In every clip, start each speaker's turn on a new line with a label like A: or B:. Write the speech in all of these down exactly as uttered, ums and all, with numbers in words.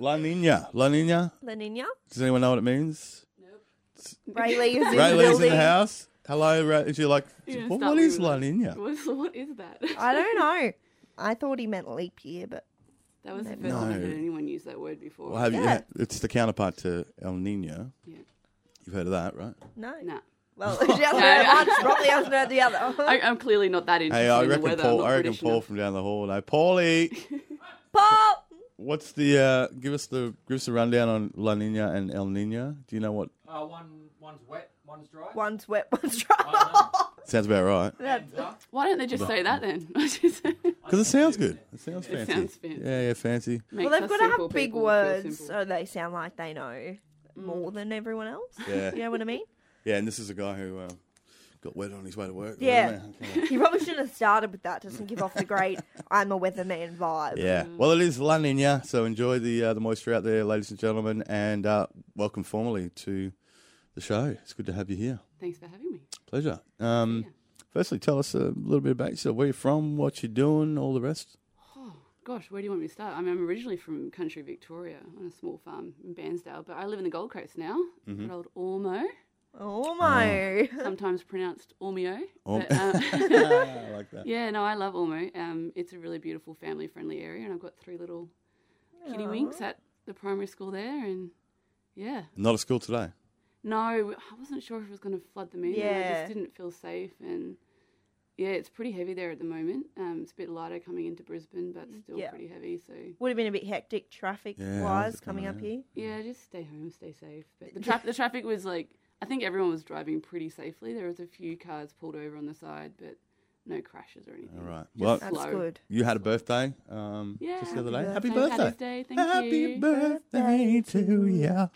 A: La Nina. La Nina.
B: La Nina.
A: Does anyone know what it means?
B: Ray Lee is in
A: Ray
B: the
A: Lee's
B: building.
A: in the house. Hello, Ray. Is you like,
C: You're
A: what,
C: gonna
A: what
C: start
A: is
C: with
A: La
C: like,
A: Nina?
C: What's, what is that?
B: I don't know. I thought he meant leap year, but
C: That was the first
A: No.
C: time I've heard anyone use that word before.
A: Well, have you,
B: Yeah.
A: it's the counterpart to El Nino.
C: Yeah.
A: You've heard of that, right?
B: no.
C: Nah.
B: Well, she hasn't heard one, she probably hasn't heard the other.
C: I, I'm clearly not that interested
A: Hey, I
C: in the
A: reckon
C: weather.
A: Paul.
C: I'm not
A: I reckon
C: British
A: Paul
C: enough.
A: from down the hall. No, Paulie.
B: Pop!
A: What's the? Uh, give us the give us the rundown on La Nina and El Nino. Do you know what?
D: Uh, one, one's wet, one's dry.
B: One's wet, one's dry.
D: Oh,
A: Sounds about right.
D: and, uh,
C: Why don't they just say that then?
A: Because it sounds good. It sounds fancy.
C: sounds fancy.
A: Yeah, yeah, fancy.
B: Well, they've got to have big words so they sound like they know more than everyone else.
A: Yeah,
B: You know what I mean?
A: yeah. And this is a guy who uh, got wet on his way to work.
B: Yeah.
A: Okay.
B: You probably should have started with that just to give off the great I'm a weatherman vibe.
A: Yeah. Well, it is La Nina, so enjoy the uh, the moisture out there, ladies and gentlemen, and uh, welcome formally to the show. It's good to have you here.
C: Thanks for having me.
A: Pleasure. Um,
C: Yeah.
A: Firstly, tell us a little bit about yourself. Where you're from, what you're doing, all the rest.
C: Oh, gosh, where do you want me to start? I mean, I'm originally from country Victoria on a small farm in Bairnsdale, but I live in the Gold Coast now,
A: Mm-hmm.
C: good old Ormo,
B: Oh my.
C: sometimes pronounced Ormeo.
A: Orm-
C: But, um,
A: I like that.
C: yeah, no, I love Ormo. Um, it's a really beautiful family-friendly area, and I've got three little kitty winks at the primary school there, and yeah.
A: Not at school today.
C: No, I wasn't sure if it was going to flood them in. and I
B: Yeah.
C: just didn't feel safe. And yeah, it's pretty heavy there at the moment. Um, it's a bit lighter coming into Brisbane, but still
B: Yeah.
C: pretty heavy. So
B: Would have been a bit hectic traffic
A: Yeah, I
B: wise
A: was
B: coming
A: gonna-
B: up here.
C: yeah, just stay home, stay safe. But the, tra- the traffic was like, I think everyone was driving pretty safely. There was a few cars pulled over on the side, but no crashes or anything.
A: All right.
C: Just
A: Well,
B: That's
C: slow.
B: good.
A: you had a birthday um,
C: Yeah,
A: just the other
C: happy
A: day. Happy
C: birthday,
A: birthday.
C: Paddy's Day, thank
A: Happy
C: you.
A: birthday to you.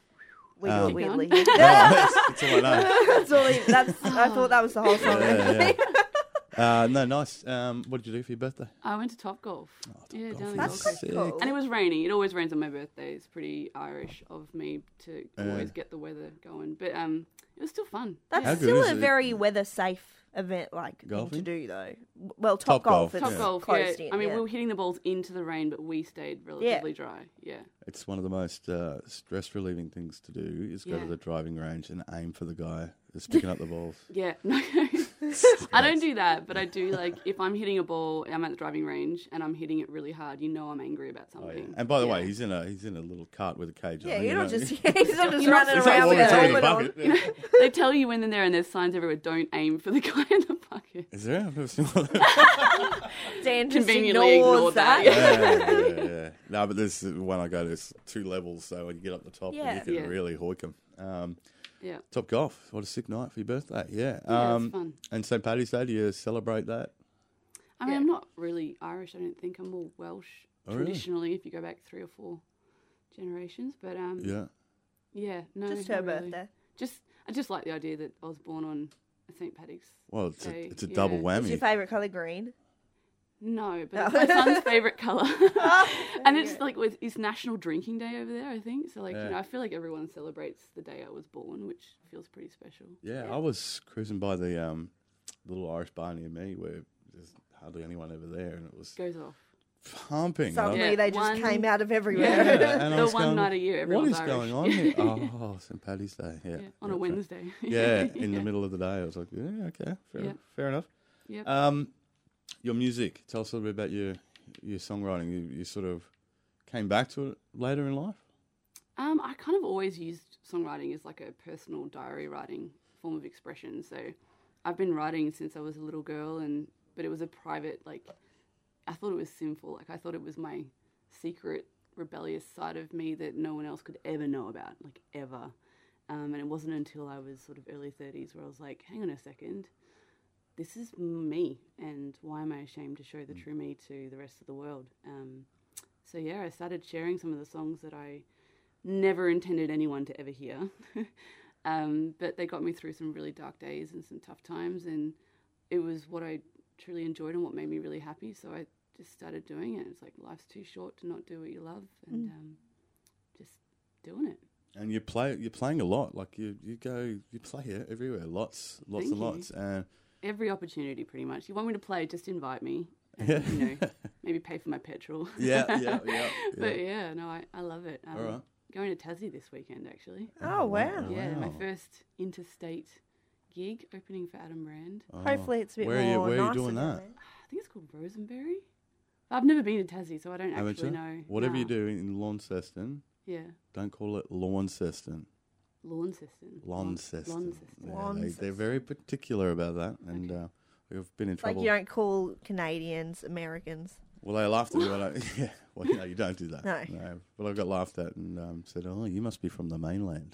B: We
A: Um,
B: do it weirdly.
C: Keep
A: Oh, that's, that's all I know.
B: That's all he, that's, I thought that was the whole song.
A: Yeah, yeah. Uh, no, nice. Um, what did you do for your birthday?
C: I went to Top Golf. yeah,
A: Golf
C: down
A: is
C: in
B: That's
C: Gold Coast.
A: sick.
B: cool.
C: And it was raining. It always rains on my birthday. It's pretty Irish of me to
A: Yeah.
C: always get the weather going. But um, it was still fun.
B: That's
A: How good
B: still
A: is
B: a
A: it?
B: very weather safe event like thing
A: Golfing?
B: to do though. Well, top,
A: Top
B: golf,
A: golf,
B: it's
C: Top
A: Yeah.
C: golf,
B: closed
C: yeah.
B: in.
C: I mean,
B: yeah.
C: we were hitting the balls into the rain, but we stayed relatively dry. Yeah.
A: It's one of the most uh, stress relieving things to do is go
C: Yeah.
A: to the driving range and aim for the guy that's picking up the balls.
C: Yeah. No. I don't do that, but I do like if I'm hitting a ball, I'm at the driving range and I'm hitting it really hard. You know, I'm angry about
A: Oh, yeah.
C: something.
A: And by the
C: Yeah.
A: way, he's in a he's in a little cart with a cage
B: yeah,
A: on.
B: you're
A: you
B: not
A: know.
B: just yeah, he's not just
C: You're not-
B: running
A: It's like
B: around with
A: walking
B: a
A: through the
B: helmet on.
A: bucket. Yeah.
C: They tell you when they're there, and there's signs everywhere. Don't aim for the guy in the bucket.
A: Is there? I've never seen one of those.
B: Dan just
C: Conveniently
B: ignores
C: ignored that,
B: that.
A: yeah, yeah, yeah. No, but there's one I go to. It's two levels, so when you get up the top,
B: Yeah.
A: you can
C: Yeah.
A: really hoik them. Um,
C: Yeah.
A: Top golf. What a sick night for your birthday. Yeah.
C: Yeah,
A: um,
C: it's fun.
A: And Saint Paddy's Day, do you celebrate that?
C: I mean,
B: Yeah.
C: I'm not really Irish. I don't think I'm more Welsh
A: Oh, really?
C: traditionally. If you go back three or four generations, but um,
A: Yeah.
C: yeah, no,
B: Just her
C: not really.
B: birthday.
C: Just I just like the idea that I was born on Saint Patrick's.
A: Well, it's a,
C: Day,
A: it's a
C: yeah.
A: double
B: What's your
A: whammy.
B: favourite colour? Green.
C: No, but
B: Oh.
C: it's my son's favorite color, and
B: you
C: it's
B: go.
C: like with it's National Drinking Day over there. I think so. Like
A: Yeah.
C: you know, I feel like everyone celebrates the day I was born, which feels pretty special.
A: Yeah, I was cruising by the um, little Irish bar near me where there's hardly anyone ever there, and it was
C: Goes off.
A: pumping. and I-
B: Suddenly
C: Yeah,
B: they just
C: one-
B: came out of
A: Yeah,
B: everywhere.
A: and I
C: The
A: was
C: one
A: going,
C: night a year,
A: what
C: everyone's
A: is
C: Irish.
A: going on here? Oh, Saint Paddy's Day. Yeah,
C: Yeah, on
A: yeah,
C: a Wednesday.
A: Yeah, in the middle of the day, I was like, yeah, okay, fair,
C: Yeah.
A: fair enough.
C: Yep.
A: Um, your music. Tell us a little bit about your your songwriting. You, you sort of came back to it later in life.
C: Um, I kind of always used songwriting as like a personal diary writing form of expression. So I've been writing since I was a little girl, and but it was a private, like, I thought it was sinful. Like, I thought it was my secret rebellious side of me that no one else could ever know about, like, ever. Um, and it wasn't until I was sort of early thirties where I was like, hang on a second, this is me, and why am I ashamed to show the true me to the rest of the world? Um, so, yeah, I started sharing some of the songs that I never intended anyone to ever hear. um, but they got me through some really dark days and some tough times, and it was what I truly enjoyed and what made me really happy. So I just started doing it. It's like life's too short to not do what you love, and um, just doing it.
A: And you play. You're playing a lot. Like you, you go. You play it everywhere. Lots, lots
C: Thank
A: and
C: you.
A: lots. And
C: Every opportunity, pretty much. You want me to play, just invite me. and,
A: Yeah.
C: you know, maybe pay for my petrol.
A: Yeah, yeah, yeah. yeah.
C: But yeah, no, I, I love it. Um,
A: All right.
C: Going to Tassie this weekend, actually.
B: Oh, wow.
A: Oh,
C: Yeah, my
A: wow.
C: first interstate gig opening for Adam Brand.
A: Oh.
B: Hopefully it's a bit
A: Where are you-
B: more
A: where are you
B: nicer
A: doing
B: down
A: that?
B: there.
C: I think it's called Rosenberry. I've never been to Tassie, so I don't
A: Haven't
C: actually
A: you?
C: know.
A: Whatever
C: Nah.
A: you do in Launceston,
C: Yeah,
A: don't call it Launceston.
C: Launceston.
A: Launceston.
C: Launceston.
A: Yeah, they,
B: Launceston.
A: they're very particular about that, and uh, we've been in
B: It's like
A: trouble.
B: you don't call Canadians Americans.
A: Well, they laughed at me when I. Yeah, well, no, you don't do that.
B: No.
A: But I got laughed at and um, said, "Oh, you must be from the mainland."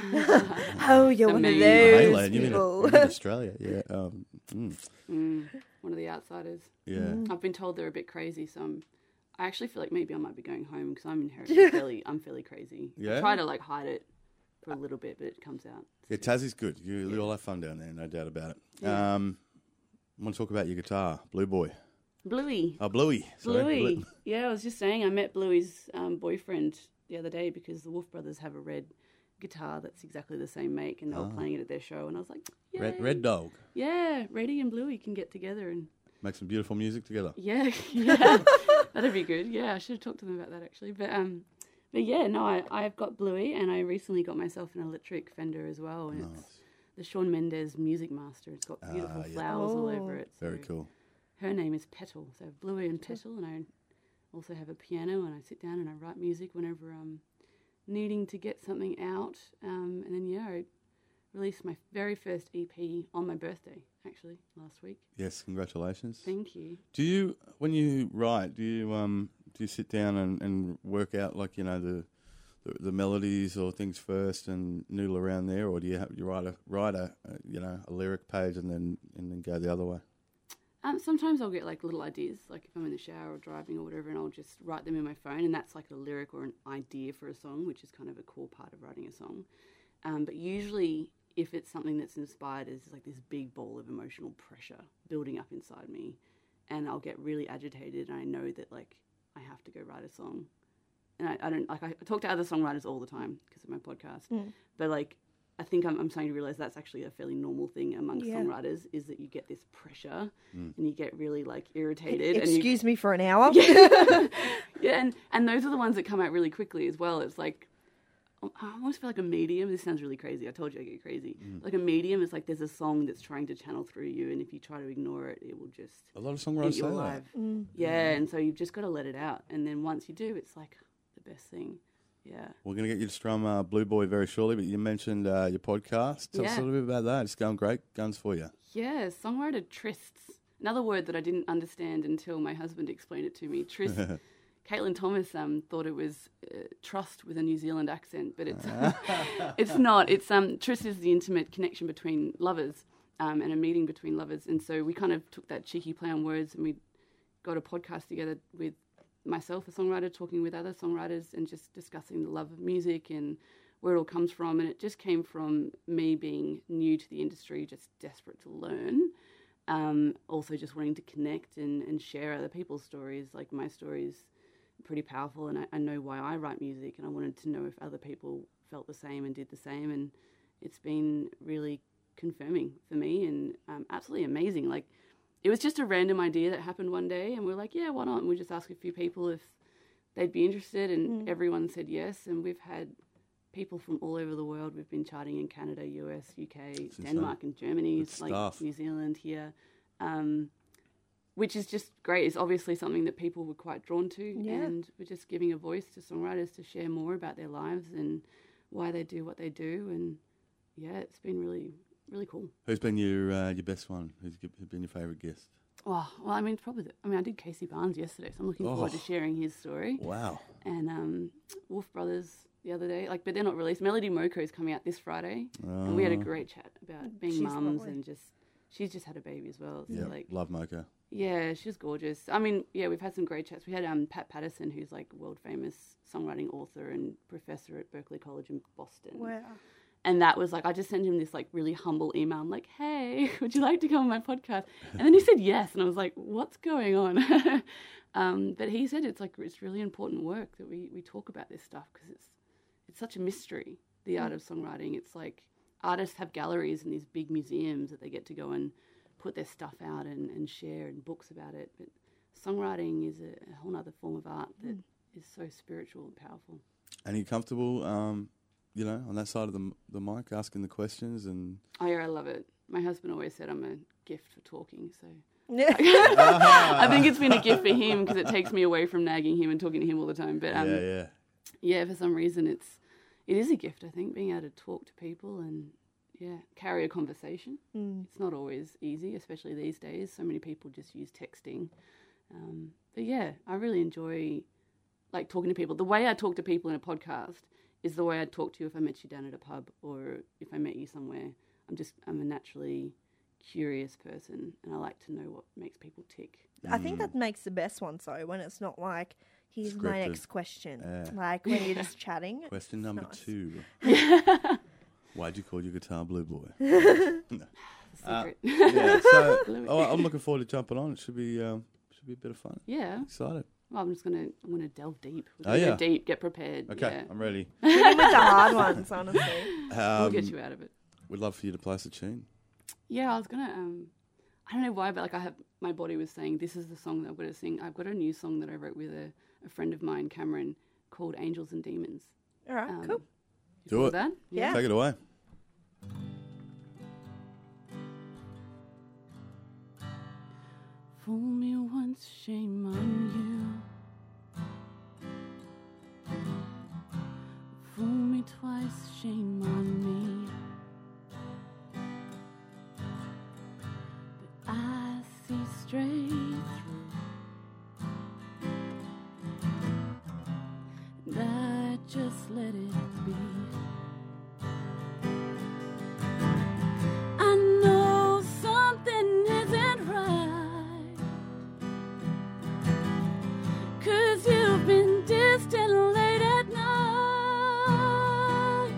B: Oh, you're
C: The
B: one of
C: main-
B: those
A: mainland? You mean,
B: people.
A: you mean Australia? Yeah. Um, mm,
C: Mm, one of the outsiders.
A: yeah.
C: I've been told they're a bit crazy, so I'm, I actually feel like maybe I might be going home because I'm inherently fairly, I'm fairly crazy. I
A: Yeah?
C: try to like hide it for a little bit, but it comes out.
A: Yeah, Tassie's good. You, you all have fun down there, no doubt about it.
C: Yeah.
A: Um, I want to talk about your guitar, Blue Boy.
C: Bluey.
A: Oh, Bluey. Sorry.
C: Bluey.
A: Blue-
C: Yeah, I was just saying I met Bluey's um, boyfriend the other day because the Wolf Brothers have a red guitar that's exactly the same make and they were
A: Ah.
C: playing it at their show and I was like, Yay.
A: Red, Red Dog.
C: Yeah, Reddy and Bluey can get together and
A: Make some beautiful music together.
C: yeah, yeah, that'd be good. Yeah, I should have talked to them about that actually. But um, but yeah, no, I, I've got Bluey and I recently got myself an electric Fender as well and it's
A: Nice.
C: the Shawn Mendes Music Master. It's got beautiful
A: Ah, yeah.
C: flowers all
B: Oh.
C: over it.
A: Very
C: so
A: cool.
C: Her name is Petal, so Bluey and Petal, and I also have a piano and I sit down and I write music whenever I'm needing to get something out. Um, and then yeah, I released my very first E P on my birthday, actually, last week.
A: Yes, congratulations.
C: Thank you.
A: Do you, when you write, do you um do you sit down and, and work out like you know the, the the melodies or things first and noodle around there, or do you have, you write a write a uh, you know a lyric page and then and then go the other way?
C: Um, sometimes I'll get like little ideas, like if I'm in the shower or driving or whatever, and I'll just write them in my phone, and that's like a lyric or an idea for a song, which is kind of a core part of writing a song. Um, but usually, if it's something that's inspired, it's like this big ball of emotional pressure building up inside me, and I'll get really agitated, and I know that like I have to go write a song. And I, I don't like I talk to other songwriters all the time because of my podcast,
B: Mm.
C: but like. I think I'm, I'm starting to realise that's actually a fairly normal thing amongst
B: Yeah.
C: songwriters is that you get this pressure
A: Mm.
C: and you get really like irritated. and you,
B: Excuse me for an hour.
C: yeah, yeah, and and those are the ones that come out really quickly as well. It's like I almost feel like a medium. This sounds really crazy. I told you I get crazy. Like a medium is like there's a song that's trying to channel through you, and if you try to ignore it, it will just
A: A lot of
C: eat
A: songwriters say
C: you
A: that.
C: alive.
B: Mm.
C: Yeah, and so you've just got to let it out, and then once you do, it's like the best thing. Yeah.
A: We're going to get you to strum uh, Blue Boy very shortly, but you mentioned uh, your podcast. Tell us
C: Yeah.
A: a little bit about that. It's going great. Guns for you.
C: Yeah, songwriter trysts. Another word that I didn't understand until my husband explained it to me. Tryst. Caitlin Thomas um, thought it was uh, trust with a New Zealand accent, but it's it's not. It's um, tryst is the intimate connection between lovers um, and a meeting between lovers. And so we kind of took that cheeky play on words and we got a podcast together with myself, a songwriter, talking with other songwriters and just discussing the love of music and where it all comes from. And it just came from me being new to the industry, just desperate to learn. Um, also just wanting to connect and, and share other people's stories. Like my stories are pretty powerful and I, I know why I write music and I wanted to know if other people felt the same and did the same. And it's been really confirming for me and um, absolutely amazing. Like, it was just a random idea that happened one day and we we're like, yeah, why not? And we just asked a few people if they'd be interested and
B: Mm.
C: everyone said yes. And we've had people from all over the world. We've been charting in Canada, U S, U K,
A: That's
C: Denmark and Germany,
A: Good
C: like
A: stuff.
C: New Zealand here, um, which is just great. It's obviously something that people were quite drawn to
B: Yeah.
C: and we're just giving a voice to songwriters to share more about their lives and why they do what they do. And yeah, it's been really, really cool.
A: Who's been your uh, your best one? Who's g- who's been your favourite guest?
C: Oh, well, I mean, probably. The, I mean, I did Casey Barnes yesterday, so I'm looking forward to
A: Oh.
C: sharing his story.
A: Wow.
C: And um, Wolf Brothers the other day, like, but they're not released. Melody Moko is coming out this Friday, and we had a
A: Uh,
C: great chat about being
B: She's
C: mums
B: lovely.
C: and just she's just had a baby as well. So
A: Yeah,
C: like,
A: love Mocha.
C: yeah, she's gorgeous. I mean, yeah, we've had some great chats. We had um Pat Patterson, who's like world famous songwriting author and professor at Berkeley College in Boston.
B: Wow.
C: And that was like, I just sent him this like really humble email. I'm like, hey, would you like to come on my podcast? And then he said yes. And I was like, what's going on? um, but he said it's like, it's really important work that we, we talk about this stuff because it's, it's such a mystery, the art of songwriting. It's like artists have galleries and these big museums that they get to go and put their stuff out and, and share and books about it. But songwriting is a, a whole other form of art that mm. is so spiritual and powerful. And
A: are you comfortable, um, you know, on that side of the the mic, asking the questions? And
C: oh yeah, I love it. My husband always said I'm a gift for talking, so
A: I
C: think it's been a gift for him because it takes me away from nagging him and talking to him all the time. But um,
A: yeah, yeah,
C: yeah. For some reason, it's it is a gift. I think being able to talk to people and yeah, carry a conversation.
B: Mm.
C: It's not always easy, especially these days. So many people just use texting. Um, but yeah, I really enjoy like talking to people. The way I talk to people in a podcast is the way I'd talk to you if I met you down at a pub or if I met you somewhere. I'm just I'm a naturally curious person, and I like to know what makes people tick.
B: I think that makes the best one, though, when it's not like, here's
A: Scripted.
B: my next question.
A: Yeah.
B: Like, when you're just chatting.
A: Question number
B: nice.
A: two. Why'd you call your guitar Blue Boy?
C: no.
A: uh,
C: Secret.
A: yeah, so oh, I'm looking forward to jumping on. It should be um, should be a bit of fun.
C: Yeah.
A: Excited.
C: Well, I'm just gonna I'm gonna delve deep. We're
A: Oh,
C: gonna
A: yeah.
C: go deep. Get prepared.
A: Okay,
C: Yeah.
A: I'm ready.
B: Hit him with the hard ones, honestly.
A: Um,
C: we'll get you out of it.
A: We'd love for you to play us a tune.
C: Yeah, I was gonna. Um, I don't know why, but like I have, my body was saying this is the song that I'm gonna sing. I've got a new song that I wrote with a, a friend of mine, Cameron, called "Angels and Demons."
B: All right,
C: Um,
B: cool.
C: You
A: Do
C: cool
A: it.
C: with that?
B: Yeah.
A: Take it away.
C: Fool me once, shame on you. Fool me twice, shame on me. But I see straight through, and I just let it be. I know something isn't right, 'cause you've been distant late at night,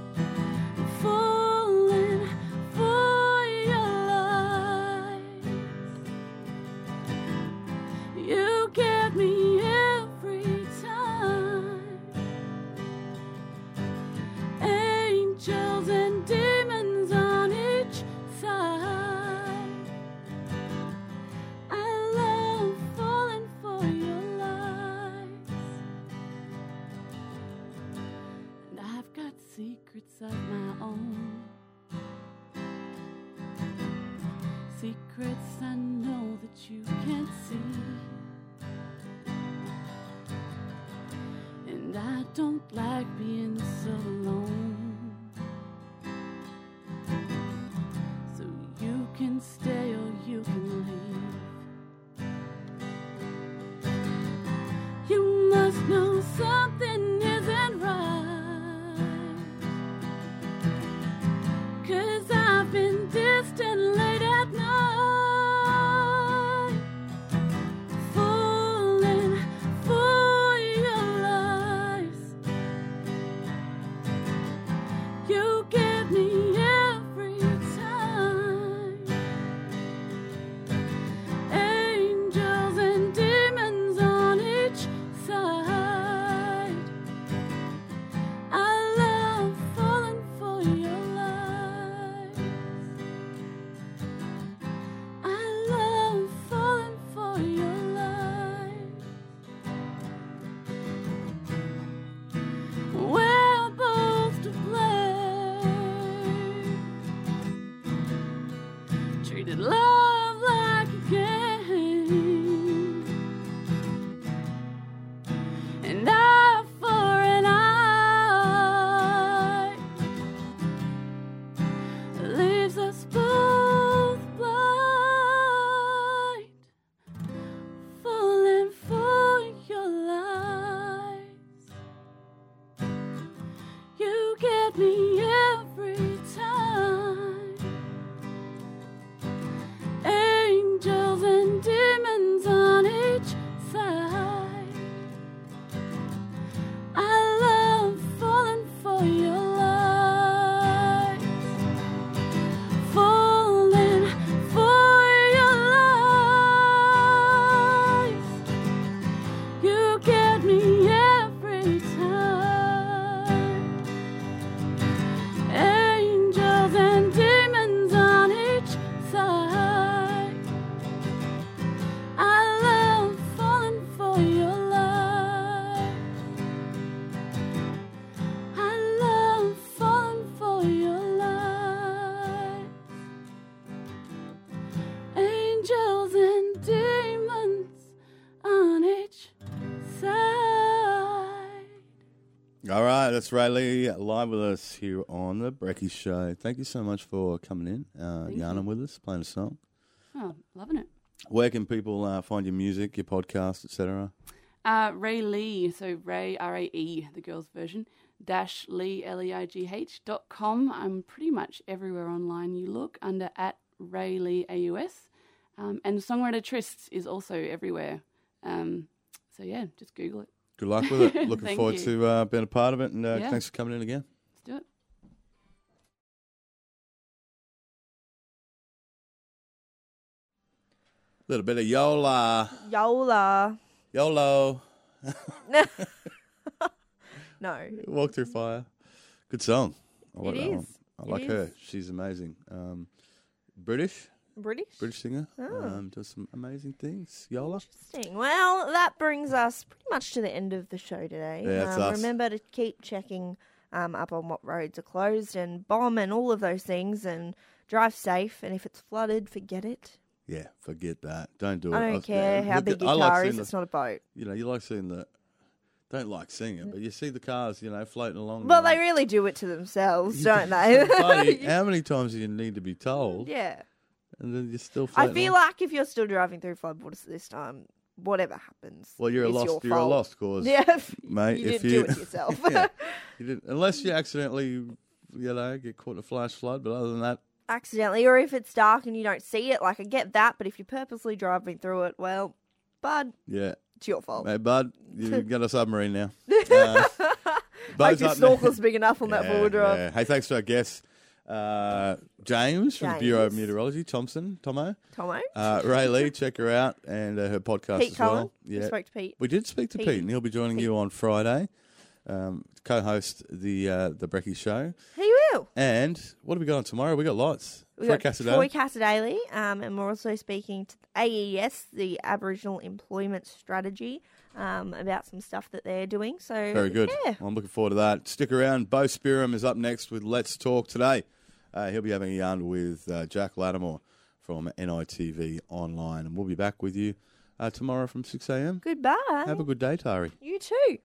C: falling for your lies. You get me every time. Angels and demons on each side. I love falling for your lies. And I've got secrets of my own. Secrets I know that you can't see. And I don't like being so alone. So you can stay or you can leave. You must know something isn't right, 'cause I've been distant late at night, falling for your lies. You get me every time. Angels and demons on each side. I love falling for your lies. I love falling for your lies. We're both to blame. Treated love like a game, and eye for an eye leaves us both blind, falling for your lies. You get me every time. Angels and demons on each side. I love falling for your lies. Falling for your lies. You get me every time.
A: All right, that's Ray Lee live with us here on the Brekkie Show. Thank you so much for coming in, uh, yarning with us, playing a song.
C: Oh, loving it.
A: Where can people uh, find your music, your podcast, et cetera?
C: Uh, Ray Lee, so Ray, R A E, the girls' version, dash Lee, L E I G H, dot com. I'm pretty much everywhere online you look under at Ray Lee A U S. Um, and Songwriter Trysts is also everywhere. Um, so, yeah, just Google it.
A: Good luck with it. Looking
C: Thank
A: forward
C: you.
A: to uh, being a part of it, and uh,
C: Yeah.
A: thanks for coming in again.
C: Let's do it.
A: A little bit of Yola.
B: Yola.
A: YOLO.
B: No.
A: Walk Through Fire. Good song. I like
B: It
A: that
B: is.
A: one. I
B: It
A: like
B: is.
A: her. She's amazing. Um, British.
B: British?
A: British singer.
B: Oh.
A: Um, does some amazing things. Yola.
B: Interesting. Well, that brings us pretty much to the end of the show today.
A: Yeah, it's
B: um,
A: us.
B: Remember to keep checking um, up on what roads are closed and bomb and all of those things, and drive safe. And if it's flooded, forget it.
A: Yeah, forget that. Don't do it.
B: I don't
A: was-
B: care
A: yeah,
B: how
A: look
B: big
A: at-
B: your
A: I like
B: car
A: seeing
B: is.
A: the-
B: It's not a boat.
A: You know, you like seeing the. Don't like seeing it, but you see the cars, you know, floating along.
B: Well,
A: and
B: they
A: like,
B: really do it to themselves, don't they?
A: Buddy, how many times do you need to be told?
B: Yeah.
A: And then you're still
B: I
A: floating
B: feel
A: along?
B: like if you're still driving through floodwaters this time, whatever happens,
A: Well, you're a
B: it's
A: lost.
B: your
A: You're a
B: fault.
A: lost cause,
B: Yeah,
A: mate.
B: you
A: if
B: didn't
A: you
B: do it yourself.
A: yeah, you didn't, unless you accidentally, you know, get caught in a flash flood. But other than that,
B: Accidentally, or if it's dark and you don't see it, like I get that, but if you're purposely driving through it, well, bud,
A: yeah,
B: it's your fault.
A: hey, bud, you've got a submarine now. Uh,
B: Hope
A: boat's
B: your
A: up now.
B: snorkel's big enough on that
A: Yeah,
B: four-wheel drive.
A: yeah. Hey, thanks to our guests, uh, James from the Bureau of
B: James.
A: Meteorology, Thompson, Tomo,
B: Tomo,
A: uh, Ray Lee. Check her out and uh, her podcast
B: Pete
A: as
B: Cullen.
A: well.
B: We
A: Yeah,
B: spoke to Pete.
A: we did speak to
B: Pete.
A: Pete, and he'll be joining
B: Pete.
A: you on Friday. Um, co-host the uh, the Brekkie Show.
B: He will.
A: And what have we got on tomorrow? We got lots.
B: We
A: Troy
B: got
A: Casadale.
B: Troy Casadale, um, and we're also speaking to A E S, the Aboriginal Employment Strategy, um, about some stuff that they're doing. So
A: Very good.
B: Yeah.
A: Well, I'm looking forward to that. Stick around. Bo Spearham is up next with Let's Talk today. Uh, he'll be having a yarn with uh, Jack Lattimore from N I T V Online. And we'll be back with you uh, tomorrow from six a.m.
B: Goodbye.
A: Have a good day, Tari.
B: You too.